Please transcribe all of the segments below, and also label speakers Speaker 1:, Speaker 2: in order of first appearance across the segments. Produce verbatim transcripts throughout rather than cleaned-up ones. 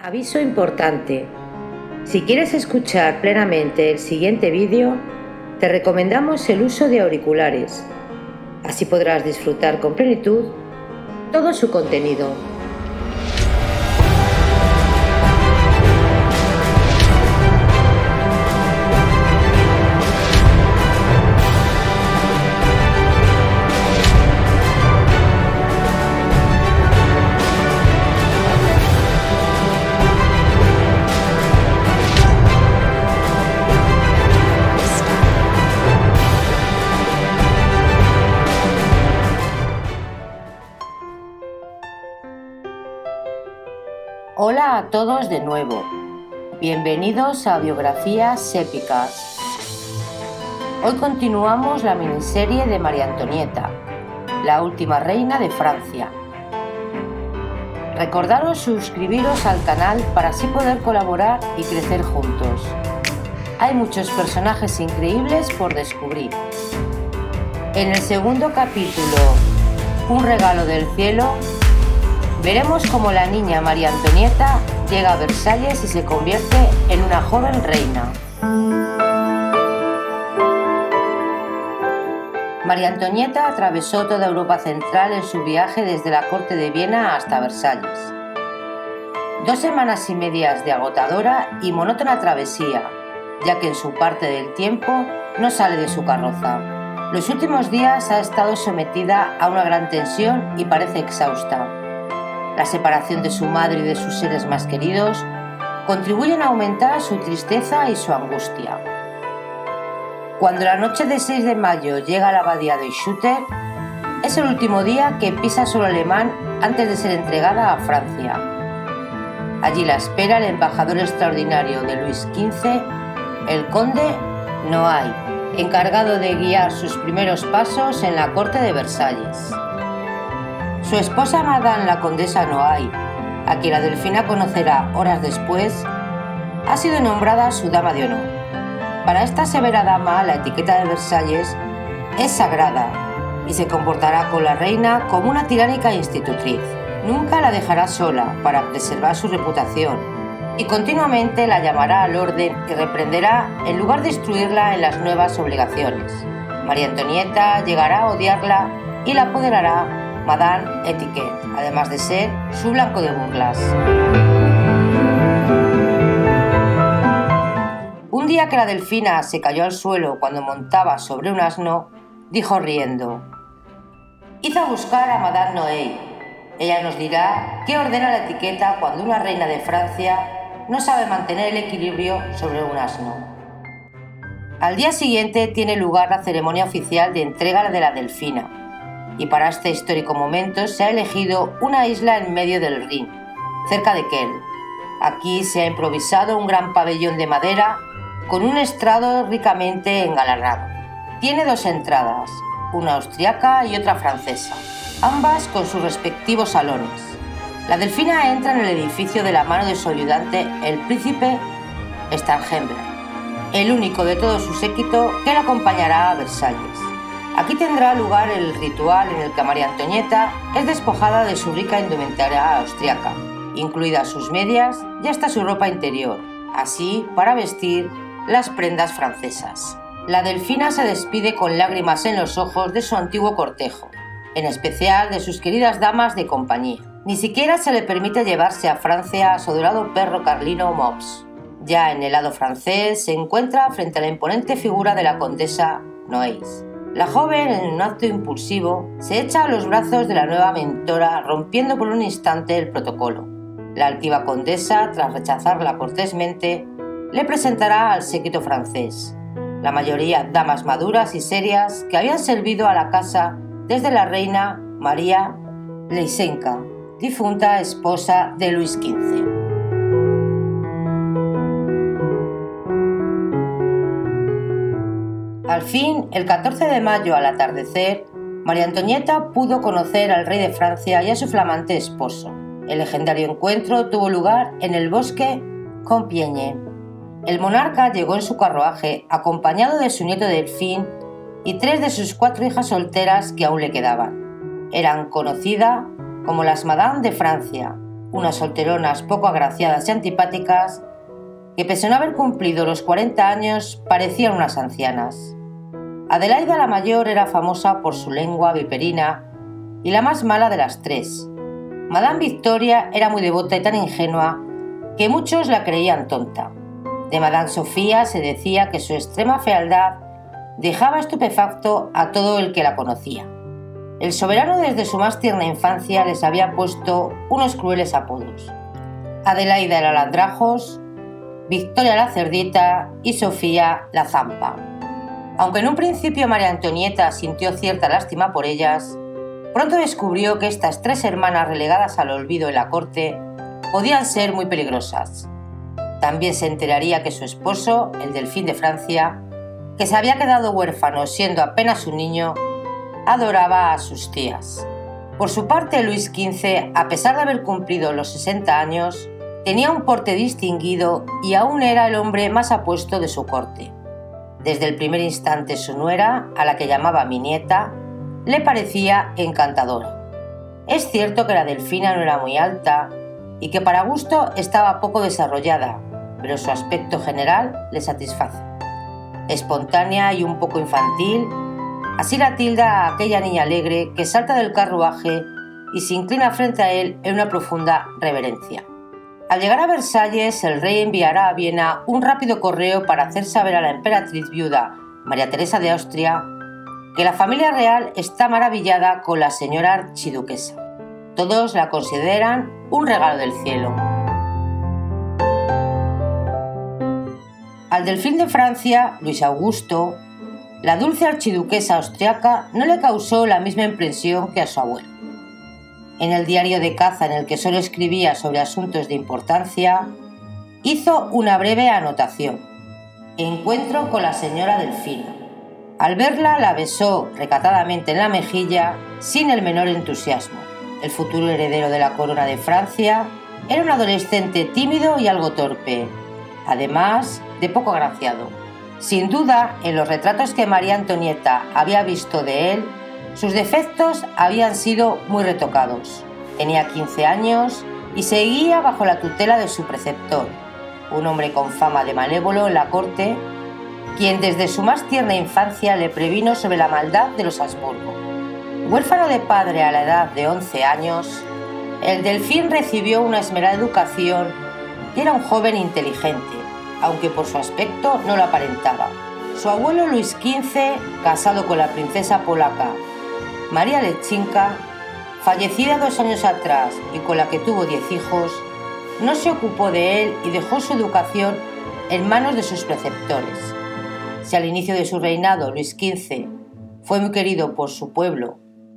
Speaker 1: Aviso importante. Si quieres escuchar plenamente el siguiente vídeo, te recomendamos el uso de auriculares. Así podrás disfrutar con plenitud todo su contenido. Hola a todos de nuevo. Bienvenidos a Biografías Épicas. Hoy continuamos la miniserie de María Antonieta, la última reina de Francia. Recordaros suscribiros al canal para así poder colaborar y crecer juntos. Hay muchos personajes increíbles por descubrir. En el segundo capítulo, Un regalo del cielo, veremos cómo la niña María Antonieta llega a Versalles y se convierte en una joven reina. María Antonieta atravesó toda Europa central en su viaje desde la corte de Viena hasta Versalles. Dos semanas y medias de agotadora y monótona travesía, ya que en su parte del tiempo no sale de su carroza. Los últimos días ha estado sometida a una gran tensión y parece exhausta. La separación de su madre y de sus seres más queridos contribuyen a aumentar su tristeza y su angustia. Cuando la noche del seis de mayo llega a la abadía de Schütter, es el último día que pisa suelo alemán antes de ser entregada a Francia. Allí la espera el embajador extraordinario de Luis quince, el conde Noailles, encargado de guiar sus primeros pasos en la corte de Versalles. Su esposa Madame la condesa Noailles, a quien la Delfina conocerá horas después, ha sido nombrada su dama de honor. Para esta severa dama, la etiqueta de Versalles es sagrada y se comportará con la reina como una tiránica institutriz. Nunca la dejará sola para preservar su reputación y continuamente la llamará al orden y reprenderá en lugar de instruirla en las nuevas obligaciones. María Antonieta llegará a odiarla y la apoderará Madame Etiquette, además de ser su blanco de burlas. Un día que la Delfina se cayó al suelo cuando montaba sobre un asno, dijo riendo: «Id a buscar a Madame Noailles. Ella nos dirá qué ordena la etiqueta cuando una reina de Francia no sabe mantener el equilibrio sobre un asno». Al día siguiente tiene lugar la ceremonia oficial de entrega de la Delfina, y para este histórico momento se ha elegido una isla en medio del Rin, cerca de Kehl. Aquí se ha improvisado un gran pabellón de madera con un estrado ricamente engalanado. Tiene dos entradas, una austriaca y otra francesa, ambas con sus respectivos salones. La Delfina entra en el edificio de la mano de su ayudante, el príncipe Starhemberg, el único de todo su séquito que la acompañará a Versalles. Aquí tendrá lugar el ritual en el que María Antonieta es despojada de su rica indumentaria austriaca, incluidas sus medias y hasta su ropa interior, así para vestir las prendas francesas. La Delfina se despide con lágrimas en los ojos de su antiguo cortejo, en especial de sus queridas damas de compañía. Ni siquiera se le permite llevarse a Francia a su adorado perro carlino Mops. Ya en el lado francés se encuentra frente a la imponente figura de la condesa Noailles. La joven, en un acto impulsivo, se echa a los brazos de la nueva mentora, rompiendo por un instante el protocolo. La altiva condesa, tras rechazarla cortésmente, le presentará al séquito francés, la mayoría damas maduras y serias que habían servido a la casa desde la reina María Lysenka, difunta esposa de Luis quince. Al fin, el catorce de mayo al atardecer, María Antonieta pudo conocer al rey de Francia y a su flamante esposo. El legendario encuentro tuvo lugar en el bosque Compiègne. El monarca llegó en su carruaje acompañado de su nieto Delfín y tres de sus cuatro hijas solteras que aún le quedaban. Eran conocidas como las Madame de Francia, unas solteronas poco agraciadas y antipáticas, que pese a no haber cumplido los cuarenta años, parecían unas ancianas. Adelaida la mayor era famosa por su lengua viperina y la más mala de las tres. Madame Victoria era muy devota y tan ingenua que muchos la creían tonta. De Madame Sofía se decía que su extrema fealdad dejaba estupefacto a todo el que la conocía. El soberano desde su más tierna infancia les había puesto unos crueles apodos. Adelaida era la Andrajos, Victoria la Cerdita y Sofía la Zampa. Aunque en un principio María Antonieta sintió cierta lástima por ellas, pronto descubrió que estas tres hermanas relegadas al olvido en la corte podían ser muy peligrosas. También se enteraría que su esposo, el Delfín de Francia, que se había quedado huérfano siendo apenas un niño, adoraba a sus tías. Por su parte, Luis quince, a pesar de haber cumplido los sesenta años, tenía un porte distinguido y aún era el hombre más apuesto de su corte. Desde el primer instante su nuera, a la que llamaba mi nieta, le parecía encantadora. Es cierto que la Delfina no era muy alta y que para gusto estaba poco desarrollada, pero su aspecto general le satisface. Espontánea y un poco infantil, así la tilda a aquella niña alegre que salta del carruaje y se inclina frente a él en una profunda reverencia. Al llegar a Versalles, el rey enviará a Viena un rápido correo para hacer saber a la emperatriz viuda María Teresa de Austria que la familia real está maravillada con la señora archiduquesa. Todos la consideran un regalo del cielo. Al Delfín de Francia, Luis Augusto, la dulce archiduquesa austriaca no le causó la misma impresión que a su abuelo. En el diario de caza en el que solo escribía sobre asuntos de importancia, hizo una breve anotación: encuentro con la señora Delfina. Al verla la besó recatadamente en la mejilla sin el menor entusiasmo. El futuro heredero de la corona de Francia era un adolescente tímido y algo torpe, además de poco agraciado. Sin duda, en los retratos que María Antonieta había visto de él, sus defectos habían sido muy retocados. Tenía quince años y seguía bajo la tutela de su preceptor, un hombre con fama de malévolo en la corte, quien desde su más tierna infancia le previno sobre la maldad de los Habsburgo. Huérfano de padre a la edad de once años, el Delfín recibió una esmerada educación y era un joven inteligente, aunque por su aspecto no lo aparentaba. Su abuelo Luis quince, casado con la princesa polaca María Leczinska, fallecida dos años atrás y con la que tuvo diez hijos, no se ocupó de él y dejó su educación en manos de sus preceptores. Si al inicio de su reinado Luis quince fue muy querido por su pueblo,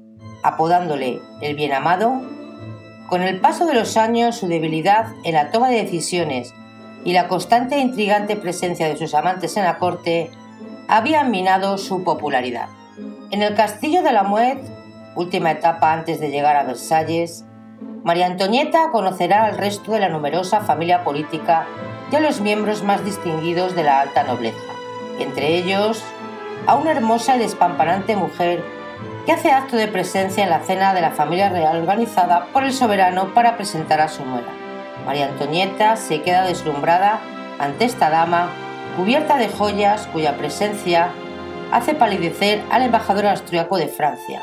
Speaker 1: apodándole el bien amado, con el paso de los años su debilidad en la toma de decisiones y la constante e intrigante presencia de sus amantes en la corte habían minado su popularidad. En el castillo de la Muette, última etapa antes de llegar a Versalles, María Antonieta conocerá al resto de la numerosa familia política y a los miembros más distinguidos de la alta nobleza, entre ellos a una hermosa y despampanante mujer que hace acto de presencia en la cena de la familia real organizada por el soberano para presentar a su nuera. María Antonieta se queda deslumbrada ante esta dama cubierta de joyas cuya presencia hace palidecer al embajador austriaco de Francia.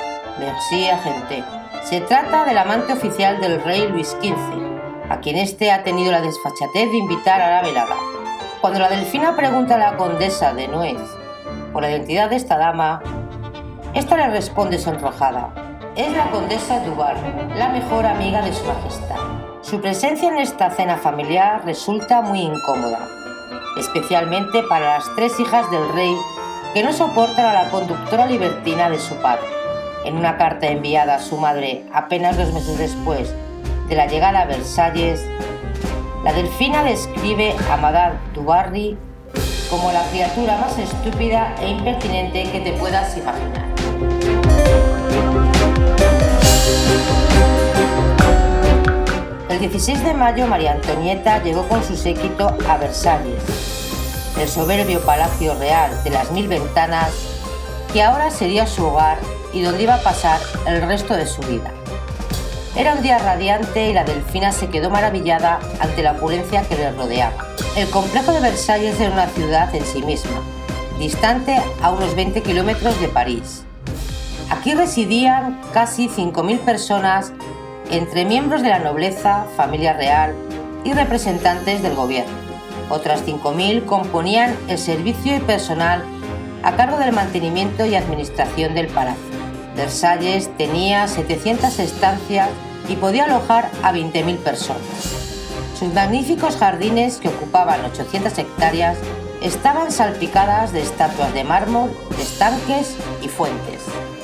Speaker 1: Merci, agente. Se trata del amante oficial del rey Luis quince, a quien éste ha tenido la desfachatez de invitar a la velada. Cuando la Delfina pregunta a la condesa de Nuez por la identidad de esta dama, esta le responde sonrojada: es la condesa Duval, la mejor amiga de su majestad. Su presencia en esta cena familiar resulta muy incómoda, especialmente para las tres hijas del rey que no soportan a la conductora libertina de su padre. En una carta enviada a su madre apenas dos meses después de la llegada a Versalles, la Delfina describe a Madame du Barry como la criatura más estúpida e impertinente que te puedas imaginar. El dieciséis de mayo María Antonieta llegó con su séquito a Versalles, el soberbio palacio real de las mil ventanas que ahora sería su hogar y donde iba a pasar el resto de su vida. Era un día radiante y la Delfina se quedó maravillada ante la opulencia que le rodeaba. El complejo de Versalles era una ciudad en sí misma, distante a unos veinte kilómetros de París. Aquí residían casi cinco mil personas, entre miembros de la nobleza, familia real y representantes del gobierno. Otras cinco mil componían el servicio y personal a cargo del mantenimiento y administración del palacio. Versalles tenía setecientas estancias y podía alojar a veinte mil personas. Sus magníficos jardines, que ocupaban ochocientas hectáreas, estaban salpicadas de estatuas de mármol, estanques y fuentes.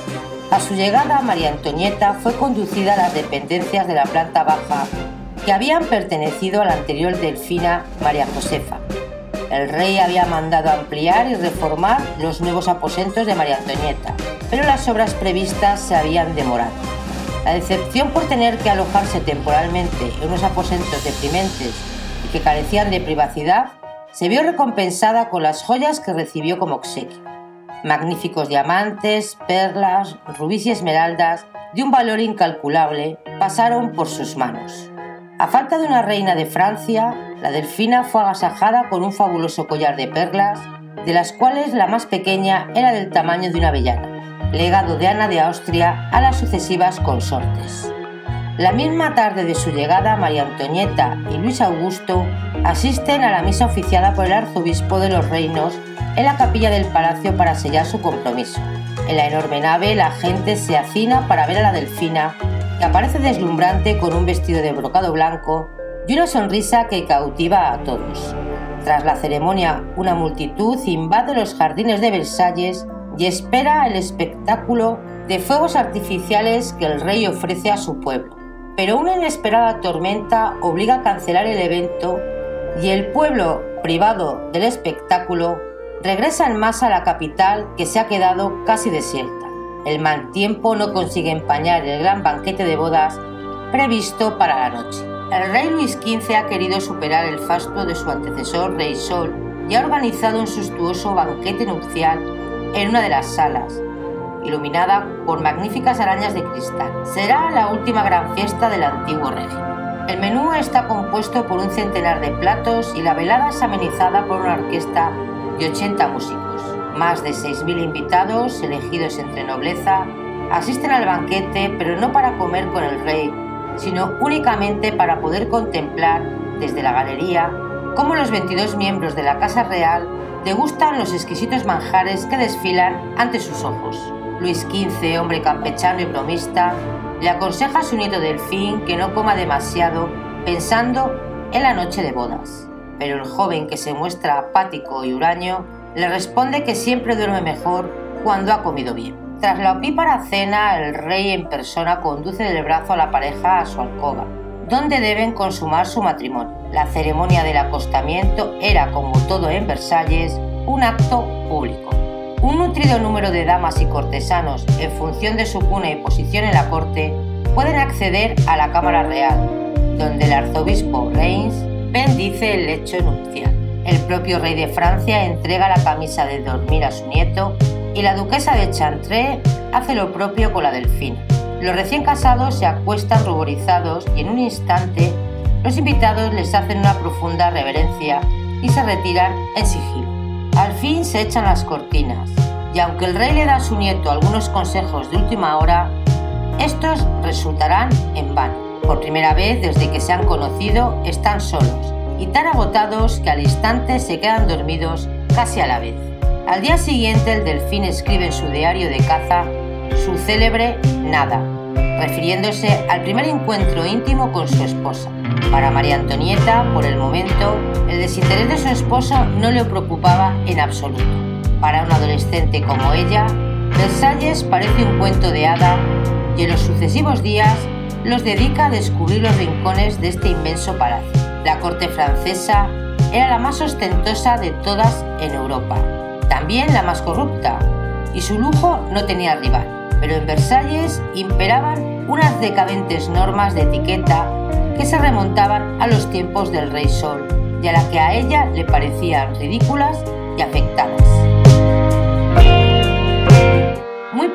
Speaker 1: A su llegada, María Antonieta fue conducida a las dependencias de la planta baja que habían pertenecido a la anterior delfina María Josefa. El rey había mandado ampliar y reformar los nuevos aposentos de María Antonieta, pero las obras previstas se habían demorado. La decepción por tener que alojarse temporalmente en unos aposentos deprimentes y que carecían de privacidad se vio recompensada con las joyas que recibió como obsequio. Magníficos diamantes, perlas, rubíes y esmeraldas de un valor incalculable pasaron por sus manos. A falta de una reina de Francia, la Delfina fue agasajada con un fabuloso collar de perlas, de las cuales la más pequeña era del tamaño de una avellana, legado de Ana de Austria a las sucesivas consortes. La misma tarde de su llegada, María Antonieta y Luis Augusto asisten a la misa oficiada por el arzobispo de los Reinos en la capilla del palacio para sellar su compromiso. En la enorme nave, la gente se hacina para ver a la Delfina, que aparece deslumbrante con un vestido de brocado blanco y una sonrisa que cautiva a todos. Tras la ceremonia, una multitud invade los jardines de Versalles y espera el espectáculo de fuegos artificiales que el rey ofrece a su pueblo. Pero una inesperada tormenta obliga a cancelar el evento y el pueblo, privado del espectáculo, regresa en masa a la capital, que se ha quedado casi desierta. El mal tiempo no consigue empañar el gran banquete de bodas previsto para la noche. El rey Luis quince ha querido superar el fasto de su antecesor Rey Sol y ha organizado un suntuoso banquete nupcial en una de las salas, iluminada por magníficas arañas de cristal. Será la última gran fiesta del antiguo régimen. El menú está compuesto por un centenar de platos y la velada es amenizada por una orquesta de ochenta músicos. Más de seis mil invitados, elegidos entre nobleza, asisten al banquete, pero no para comer con el rey, sino únicamente para poder contemplar, desde la galería, cómo los veintidós miembros de la Casa Real degustan los exquisitos manjares que desfilan ante sus ojos. Luis quince, hombre campechano y bromista, le aconseja a su nieto Delfín que no coma demasiado pensando en la noche de bodas. Pero el joven, que se muestra apático y huraño, le responde que siempre duerme mejor cuando ha comido bien. Tras la opípara cena, el rey en persona conduce del brazo a la pareja a su alcoba, donde deben consumar su matrimonio. La ceremonia del acostamiento era, como todo en Versalles, un acto público. Un nutrido número de damas y cortesanos, en función de su cuna y posición en la corte, pueden acceder a la Cámara Real, donde el arzobispo Reims bendice el lecho nupcial. El propio rey de Francia entrega la camisa de dormir a su nieto y la duquesa de Chantrey hace lo propio con la Delfina. Los recién casados se acuestan ruborizados y en un instante los invitados les hacen una profunda reverencia y se retiran en sigilo. Al fin se echan las cortinas y aunque el rey le da a su nieto algunos consejos de última hora, estos resultarán en vano. Por primera vez desde que se han conocido están solos y tan agotados que al instante se quedan dormidos casi a la vez. Al día siguiente el Delfín escribe en su diario de caza su célebre Nada, refiriéndose al primer encuentro íntimo con su esposa. Para María Antonieta, por el momento, el desinterés de su esposo no le preocupaba en absoluto. Para un adolescente como ella, Versalles parece un cuento de hada y en los sucesivos días los dedica a descubrir los rincones de este inmenso palacio. La corte francesa era la más ostentosa de todas en Europa, también la más corrupta, y su lujo no tenía rival. Pero en Versalles imperaban unas decadentes normas de etiqueta que se remontaban a los tiempos del Rey Sol y a la que a ella le parecían ridículas y afectadas. Muy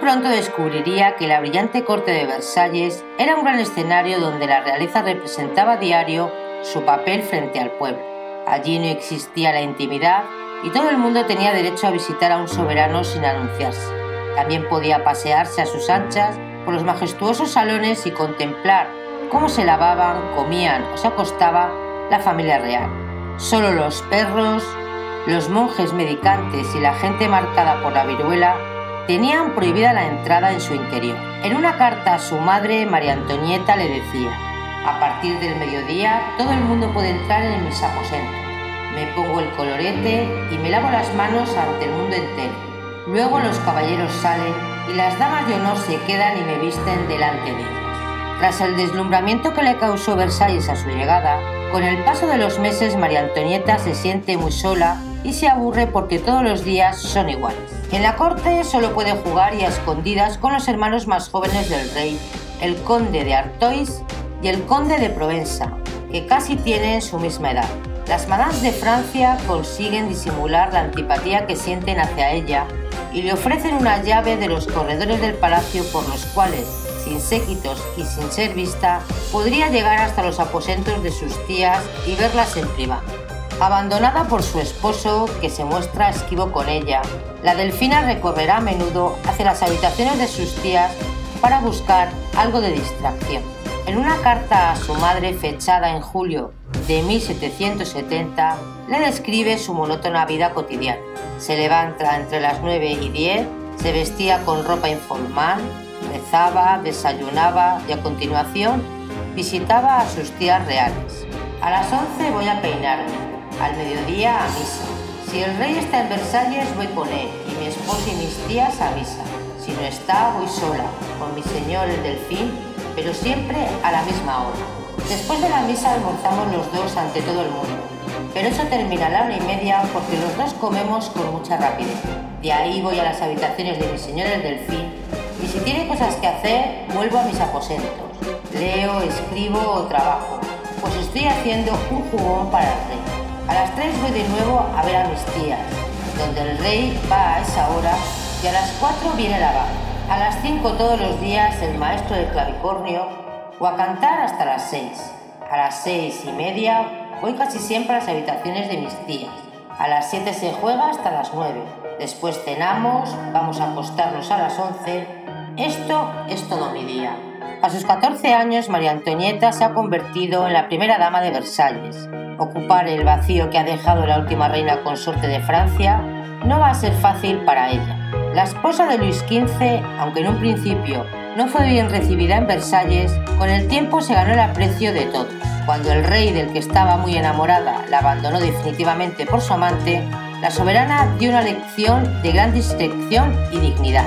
Speaker 1: pronto descubriría que la brillante corte de Versalles era un gran escenario donde la realeza representaba a diario su papel frente al pueblo. Allí no existía la intimidad y todo el mundo tenía derecho a visitar a un soberano sin anunciarse. También podía pasearse a sus anchas por los majestuosos salones y contemplar cómo se lavaban, comían o se acostaba la familia real. Solo los perros, los monjes medicantes y la gente marcada por la viruela tenían prohibida la entrada en su interior. En una carta a su madre, María Antonieta le decía: a partir del mediodía todo el mundo puede entrar en mis aposentos. Me pongo el colorete y me lavo las manos ante el mundo entero. Luego los caballeros salen y las damas de honor se quedan y me visten delante de ellas. Tras el deslumbramiento que le causó Versalles a su llegada, con el paso de los meses María Antonieta se siente muy sola y se aburre porque todos los días son iguales. En la corte solo puede jugar y a escondidas con los hermanos más jóvenes del rey, el conde de Artois y el conde de Provenza, que casi tienen su misma edad. Las madames de Francia consiguen disimular la antipatía que sienten hacia ella y le ofrecen una llave de los corredores del palacio por los cuales, sin séquitos y sin ser vista, podría llegar hasta los aposentos de sus tías y verlas en privado. Abandonada por su esposo, que se muestra esquivo con ella, la delfina recorrerá a menudo hacia las habitaciones de sus tías para buscar algo de distracción. En una carta a su madre fechada en julio de mil setecientos setenta, le describe su monótona vida cotidiana. Se levanta entre las nueve y diez, se vestía con ropa informal, rezaba, desayunaba y a continuación visitaba a sus tías reales. A las once voy a peinarme, al mediodía a misa. Si el rey está en Versalles voy con él y mi esposo y mis tías a misa. Si no está voy sola, con mi señor el delfín, pero siempre a la misma hora. Después de la misa almorzamos los dos ante todo el mundo, pero eso termina a la una y media porque los dos comemos con mucha rapidez. De ahí voy a las habitaciones de mi señor el delfín y si tiene cosas que hacer, vuelvo a mis aposentos. Leo, escribo o trabajo, pues estoy haciendo un jugón para el rey. A las tres voy de nuevo a ver a mis tías, donde el rey va a esa hora y a las cuatro viene la vaca. A las cinco todos los días el maestro del clavicornio o a cantar hasta las seis. A las seis y media voy casi siempre a las habitaciones de mis tías. A las siete se juega hasta las nueve. Después cenamos, vamos a acostarnos a las once. Esto es todo mi día. A sus catorce años María Antonieta se ha convertido en la primera dama de Versalles. Ocupar el vacío que ha dejado la última reina consorte de Francia no va a ser fácil para ella. La esposa de Luis quince, aunque en un principio no fue bien recibida en Versalles, con el tiempo se ganó el aprecio de todos. Cuando el rey, del que estaba muy enamorada, la abandonó definitivamente por su amante, la soberana dio una lección de gran discreción y dignidad.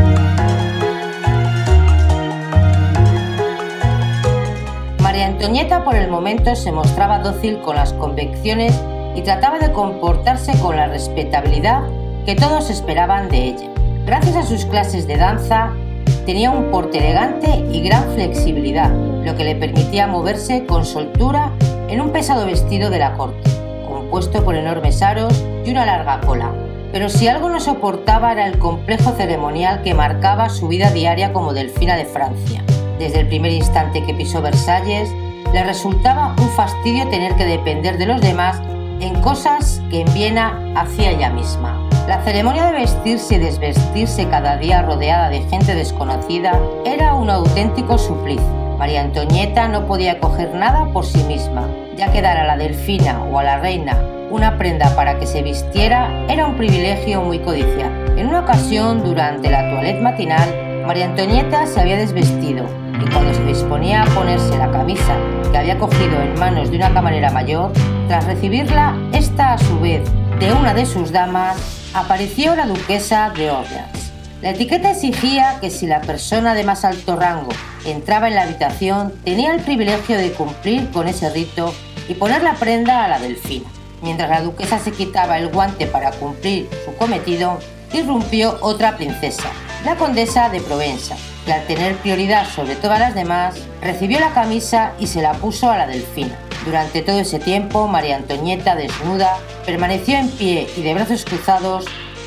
Speaker 1: María Antonieta por el momento se mostraba dócil con las convicciones y trataba de comportarse con la respetabilidad que todos esperaban de ella. Gracias a sus clases de danza, tenía un porte elegante y gran flexibilidad, lo que le permitía moverse con soltura en un pesado vestido de la corte, compuesto por enormes aros y una larga cola. Pero si algo no soportaba era el complejo ceremonial que marcaba su vida diaria como delfina de Francia. Desde el primer instante que pisó Versalles, le resultaba un fastidio tener que depender de los demás en cosas que en Viena hacía ella misma. La ceremonia de vestirse y desvestirse cada día rodeada de gente desconocida era un auténtico suplicio. María Antonieta no podía coger nada por sí misma, ya que dar a la delfina o a la reina una prenda para que se vistiera era un privilegio muy codiciado. En una ocasión, durante la toilette matinal, María Antonieta se había desvestido y cuando se disponía a ponerse la camisa que había cogido en manos de una camarera mayor, tras recibirla, esta a su vez de una de sus damas, apareció la duquesa de Orleans. La etiqueta exigía que si la persona de más alto rango entraba en la habitación, tenía el privilegio de cumplir con ese rito y poner la prenda a la delfina. Mientras la duquesa se quitaba el guante para cumplir su cometido, irrumpió otra princesa, la condesa de Provenza, que al tener prioridad sobre todas las demás, recibió la camisa y se la puso a la delfina. Durante todo ese tiempo, María Antonieta, desnuda, permaneció en pie y de brazos cruzados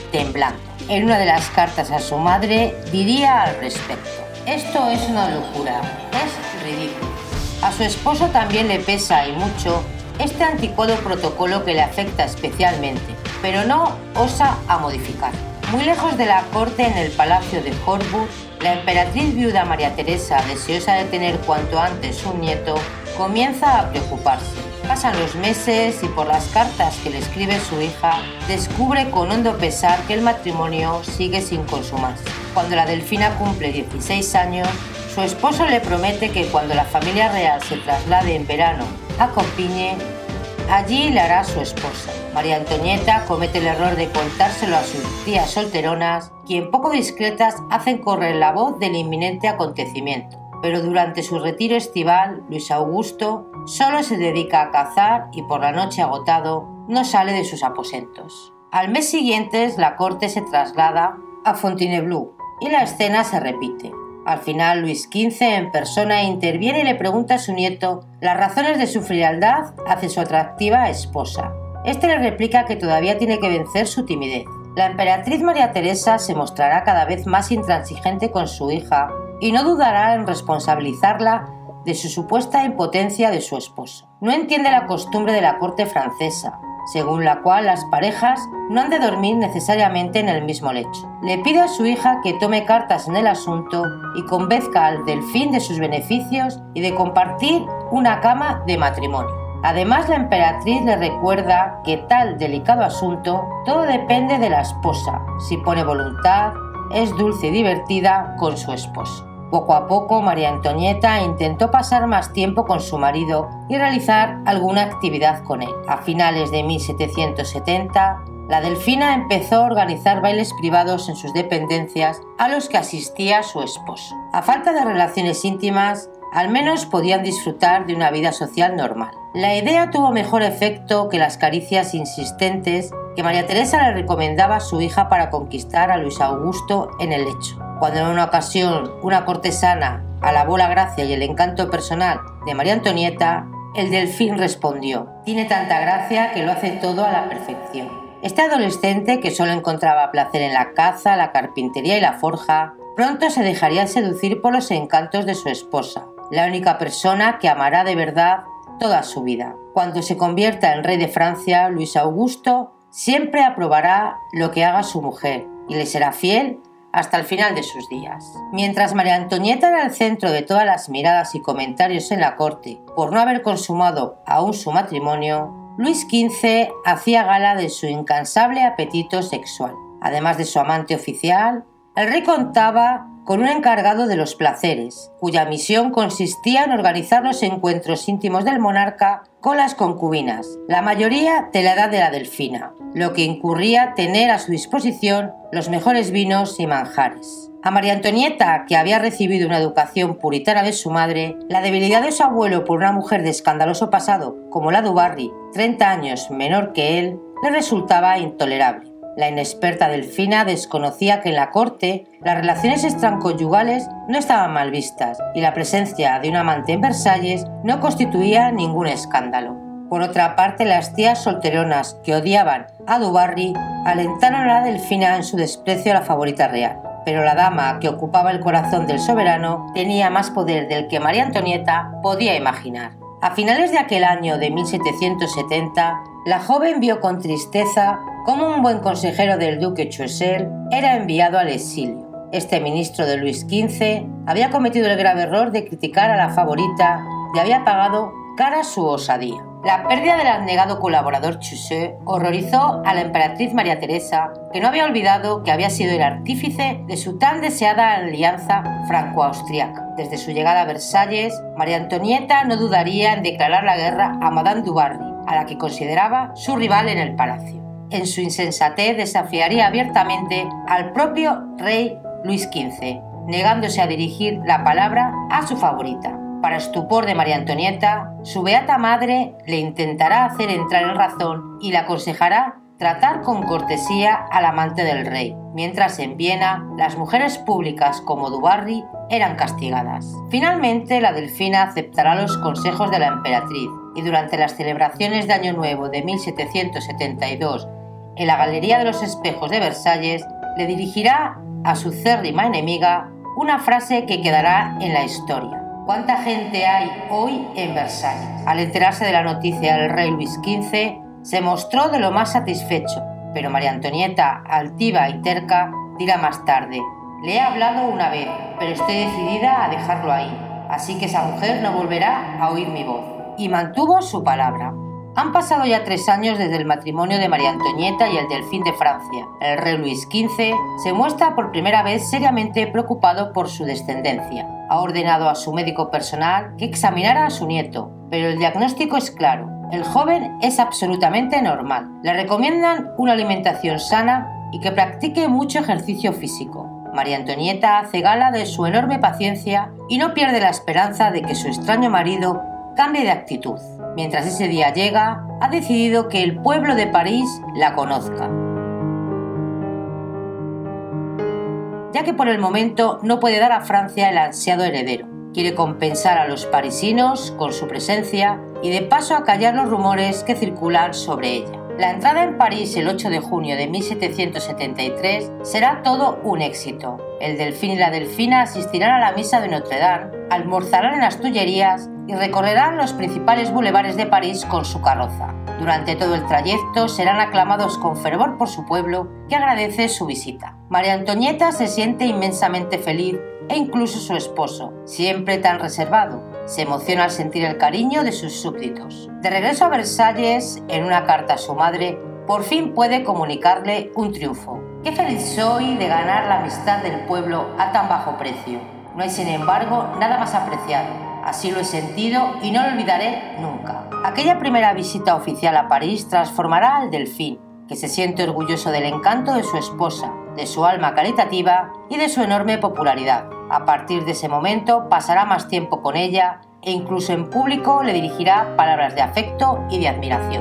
Speaker 1: temblando. En una de las cartas a su madre diría al respecto: «Esto es una locura, es ridículo». A su esposo también le pesa y mucho este anticuado protocolo que le afecta especialmente, pero no osa a modificar. Muy lejos de la corte, en el palacio de Hollywood, la emperatriz viuda María Teresa, deseosa de tener cuanto antes un nieto, comienza a preocuparse. Pasan los meses y por las cartas que le escribe su hija, descubre con hondo pesar que el matrimonio sigue sin consumarse. Cuando la Delfina cumple dieciséis años, su esposo le promete que cuando la familia real se traslade en verano a Compiègne, allí le hará su esposa. María Antonieta comete el error de contárselo a sus tías solteronas, quien poco discretas hacen correr la voz del inminente acontecimiento. Pero durante su retiro estival, Luis Augusto solo se dedica a cazar y por la noche agotado no sale de sus aposentos. Al mes siguiente, la corte se traslada a Fontainebleau y la escena se repite. Al final, Luis quince en persona interviene y le pregunta a su nieto las razones de su frialdad hacia su atractiva esposa. Este le replica que todavía tiene que vencer su timidez. La emperatriz María Teresa se mostrará cada vez más intransigente con su hija y no dudará en responsabilizarla de su supuesta impotencia de su esposo. No entiende la costumbre de la corte francesa, según la cual las parejas no han de dormir necesariamente en el mismo lecho. Le pide a su hija que tome cartas en el asunto y convenzca al Delfín de sus beneficios y de compartir una cama de matrimonio. Además, la emperatriz le recuerda que tal delicado asunto todo depende de la esposa. Si pone voluntad, es dulce y divertida con su esposo. Poco a poco, María Antonieta intentó pasar más tiempo con su marido y realizar alguna actividad con él. A finales de mil setecientos setenta, la Delfina empezó a organizar bailes privados en sus dependencias a los que asistía su esposo. A falta de relaciones íntimas, al menos podían disfrutar de una vida social normal. La idea tuvo mejor efecto que las caricias insistentes que María Teresa le recomendaba a su hija para conquistar a Luis Augusto en el lecho. Cuando en una ocasión una cortesana alabó la gracia y el encanto personal de María Antonieta, el Delfín respondió: «Tiene tanta gracia que lo hace todo a la perfección». Este adolescente, que solo encontraba placer en la caza, la carpintería y la forja, pronto se dejaría seducir por los encantos de su esposa, la única persona que amará de verdad toda su vida. Cuando se convierta en rey de Francia, Luis Augusto siempre aprobará lo que haga su mujer y le será fiel hasta el final de sus días. Mientras María Antonieta era el centro de todas las miradas y comentarios en la corte por no haber consumado aún su matrimonio, Luis quince hacía gala de su incansable apetito sexual. Además de su amante oficial, el rey contaba con un encargado de los placeres, cuya misión consistía en organizar los encuentros íntimos del monarca con las concubinas, la mayoría de la edad de la Delfina, lo que incurría tener a su disposición los mejores vinos y manjares. A María Antonieta, que había recibido una educación puritana de su madre, la debilidad de su abuelo por una mujer de escandaloso pasado como la du Barry, treinta años menor que él, le resultaba intolerable. La inexperta Delfina desconocía que en la corte las relaciones extraconyugales no estaban mal vistas y la presencia de un amante en Versalles no constituía ningún escándalo. Por otra parte, las tías solteronas que odiaban a du Barry alentaron a la Delfina en su desprecio a la favorita real. Pero la dama que ocupaba el corazón del soberano tenía más poder del que María Antonieta podía imaginar. A finales de aquel año de mil setecientos setenta, la joven vio con tristeza cómo un buen consejero del duque Choiseul era enviado al exilio. Este ministro de Luis quince había cometido el grave error de criticar a la favorita y había pagado cara su osadía. La pérdida del abnegado colaborador Choiseul horrorizó a la emperatriz María Teresa, que no había olvidado que había sido el artífice de su tan deseada alianza franco-austriaca. Desde su llegada a Versalles, María Antonieta no dudaría en declarar la guerra a Madame du Barry, a la que consideraba su rival en el palacio. En su insensatez desafiaría abiertamente al propio rey Luis quince, negándose a dirigir la palabra a su favorita. Para estupor de María Antonieta, su beata madre le intentará hacer entrar en razón y le aconsejará tratar con cortesía al amante del rey, mientras en Viena las mujeres públicas como du Barry eran castigadas. Finalmente, la Delfina aceptará los consejos de la emperatriz y durante las celebraciones de Año Nuevo de mil setecientos setenta y dos en la Galería de los Espejos de Versalles, le dirigirá a su acérrima enemiga una frase que quedará en la historia. ¿Cuánta gente hay hoy en Versalles? Al enterarse de la noticia, el rey Luis quince se mostró de lo más satisfecho, pero María Antonieta, altiva y terca, dirá más tarde: le he hablado una vez, pero estoy decidida a dejarlo ahí, así que esa mujer no volverá a oír mi voz. Y mantuvo su palabra. Han pasado ya tres años desde el matrimonio de María Antonieta y el delfín de Francia. El rey Luis quince se muestra por primera vez seriamente preocupado por su descendencia. Ha ordenado a su médico personal que examinara a su nieto, pero el diagnóstico es claro: el joven es absolutamente normal. Le recomiendan una alimentación sana y que practique mucho ejercicio físico. María Antonieta hace gala de su enorme paciencia y no pierde la esperanza de que su extraño marido cambie de actitud. Mientras ese día llega, ha decidido que el pueblo de París la conozca. Ya que por el momento no puede dar a Francia el ansiado heredero. Quiere compensar a los parisinos con su presencia y de paso acallar los rumores que circulan sobre ella. La entrada en París el ocho de junio de mil setecientos setenta y tres será todo un éxito. El delfín y la delfina asistirán a la misa de Notre Dame, almorzarán en las Tullerías y recorrerán los principales bulevares de París con su carroza. Durante todo el trayecto serán aclamados con fervor por su pueblo, que agradece su visita. María Antonieta se siente inmensamente feliz e incluso su esposo, siempre tan reservado, se emociona al sentir el cariño de sus súbditos. De regreso a Versalles, en una carta a su madre, por fin puede comunicarle un triunfo. Qué feliz soy de ganar la amistad del pueblo a tan bajo precio. No hay, sin embargo, nada más apreciado. Así lo he sentido y no lo olvidaré nunca. Aquella primera visita oficial a París transformará al delfín, que se siente orgulloso del encanto de su esposa, de su alma caritativa y de su enorme popularidad. A partir de ese momento pasará más tiempo con ella e incluso en público le dirigirá palabras de afecto y de admiración.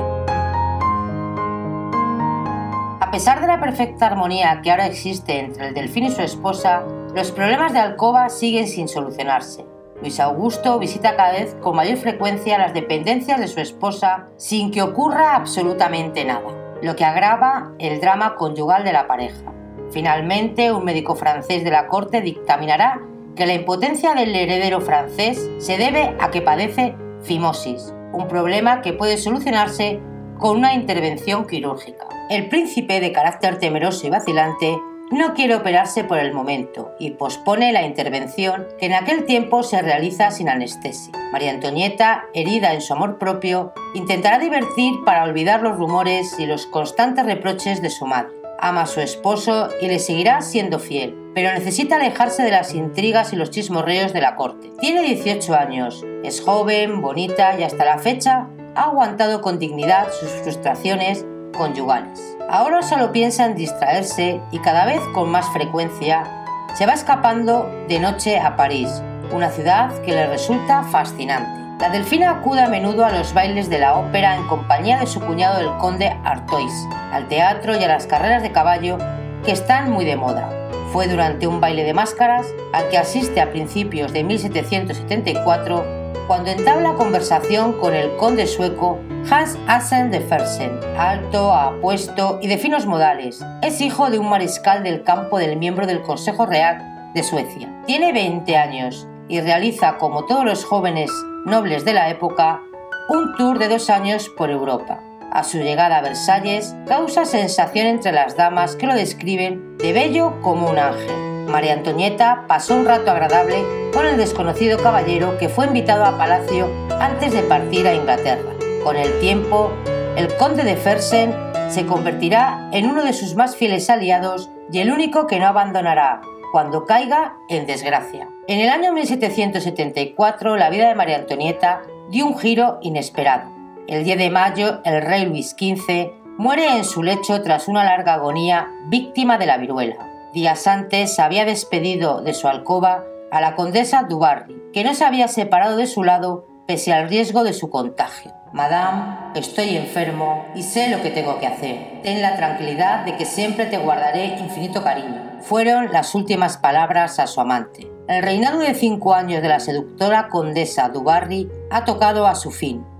Speaker 1: A pesar de la perfecta armonía que ahora existe entre el delfín y su esposa, los problemas de alcoba siguen sin solucionarse. Luis Augusto visita cada vez con mayor frecuencia las dependencias de su esposa sin que ocurra absolutamente nada, lo que agrava el drama conyugal de la pareja. Finalmente, un médico francés de la corte dictaminará que la impotencia del heredero francés se debe a que padece fimosis, un problema que puede solucionarse con una intervención quirúrgica. El príncipe, de carácter temeroso y vacilante, no quiere operarse por el momento y pospone la intervención, que en aquel tiempo se realiza sin anestesia. María Antonieta, herida en su amor propio, intentará divertir para olvidar los rumores y los constantes reproches de su madre. Ama a su esposo y le seguirá siendo fiel, pero necesita alejarse de las intrigas y los chismorreos de la corte. Tiene dieciocho años, es joven, bonita y hasta la fecha ha aguantado con dignidad sus frustraciones conyugales. Ahora solo piensa en distraerse y cada vez con más frecuencia se va escapando de noche a París, una ciudad que le resulta fascinante. La delfina acude a menudo a los bailes de la ópera en compañía de su cuñado el conde Artois, al teatro y a las carreras de caballo que están muy de moda. Fue durante un baile de máscaras al que asiste a principios de mil setecientos setenta y cuatro cuando entabla conversación con el conde sueco Hans Assen de Fersen, alto, apuesto y de finos modales. Es hijo de un mariscal del campo del miembro del Consejo Real de Suecia. Tiene veinte años y realiza, como todos los jóvenes nobles de la época, un tour de dos años por Europa. A su llegada a Versalles, causa sensación entre las damas que lo describen de bello como un ángel. María Antonieta pasó un rato agradable con el desconocido caballero que fue invitado a palacio antes de partir a Inglaterra. Con el tiempo, el conde de Fersen se convertirá en uno de sus más fieles aliados y el único que no abandonará cuando caiga en desgracia. En el año mil setecientos setenta y cuatro, la vida de María Antonieta dio un giro inesperado. El diez de mayo, el rey Luis quince muere en su lecho tras una larga agonía, víctima de la viruela. Días antes había despedido de su alcoba a la condesa du Barry, que no se había separado de su lado pese al riesgo de su contagio. Madame, estoy enfermo y sé lo que tengo que hacer. Ten la tranquilidad de que siempre te guardaré infinito cariño. Fueron las últimas palabras a su amante. El reinado de cinco años de la seductora condesa du Barry ha tocado a su fin.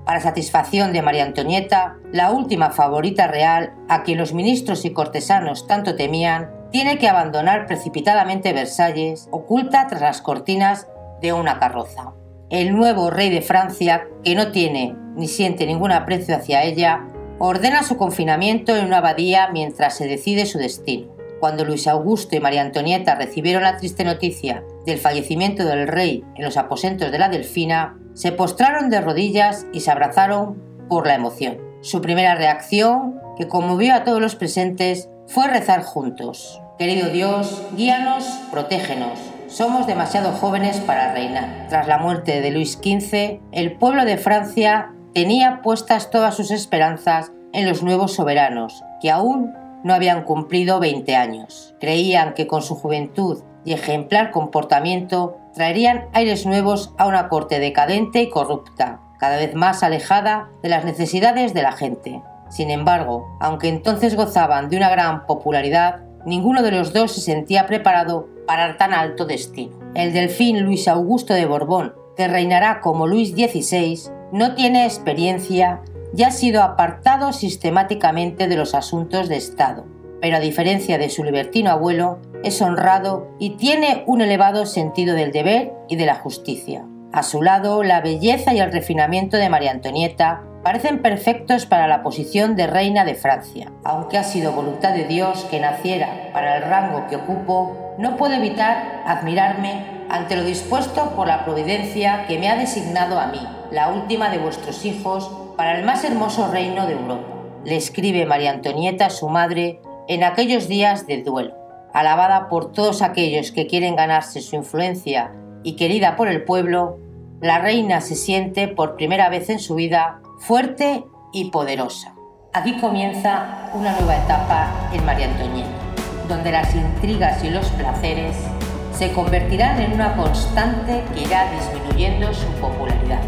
Speaker 1: para satisfacción de María Antonieta, la última favorita real, a quien los ministros y cortesanos tanto temían, tiene que abandonar precipitadamente Versalles, oculta tras las cortinas de una carroza. El nuevo rey de Francia, que no tiene ni siente ningún aprecio hacia ella, ordena su confinamiento en una abadía mientras se decide su destino. Cuando Luis Augusto y María Antonieta recibieron la triste noticia del fallecimiento del rey en los aposentos de la Delfina, se postraron de rodillas y se abrazaron por la emoción. Su primera reacción, que conmovió a todos los presentes, fue rezar juntos. Querido Dios, guíanos, protégenos. Somos demasiado jóvenes para reinar. Tras la muerte de Luis quince, el pueblo de Francia tenía puestas todas sus esperanzas en los nuevos soberanos, que aún no habían cumplido veinte años. Creían que con su juventud y ejemplar comportamiento traerían aires nuevos a una corte decadente y corrupta, cada vez más alejada de las necesidades de la gente. Sin embargo, aunque entonces gozaban de una gran popularidad, ninguno de los dos se sentía preparado para tan alto destino. El delfín Luis Augusto de Borbón, que reinará como Luis dieciséis, no tiene experiencia y ha sido apartado sistemáticamente de los asuntos de Estado, pero a diferencia de su libertino abuelo, es honrado y tiene un elevado sentido del deber y de la justicia. A su lado, la belleza y el refinamiento de María Antonieta parecen perfectos para la posición de reina de Francia. Aunque ha sido voluntad de Dios que naciera para el rango que ocupo, no puedo evitar admirarme ante lo dispuesto por la providencia que me ha designado a mí, la última de vuestros hijos, para el más hermoso reino de Europa. Le escribe María Antonieta a su madre en aquellos días de duelo. Alabada por todos aquellos que quieren ganarse su influencia y querida por el pueblo, la reina se siente por primera vez en su vida fuerte y poderosa. Aquí comienza una nueva etapa en María Antonieta, donde las intrigas y los placeres se convertirán en una constante que irá disminuyendo su popularidad.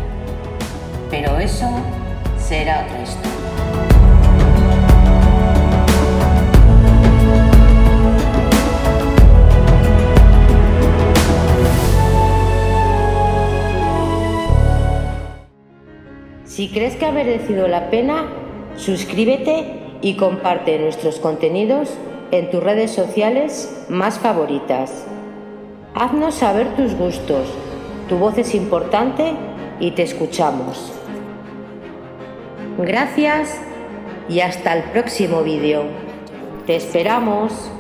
Speaker 1: Pero eso será otra historia. Si crees que ha merecido la pena, suscríbete y comparte nuestros contenidos en tus redes sociales más favoritas. Haznos saber tus gustos, tu voz es importante y te escuchamos. Gracias y hasta el próximo vídeo. Te esperamos.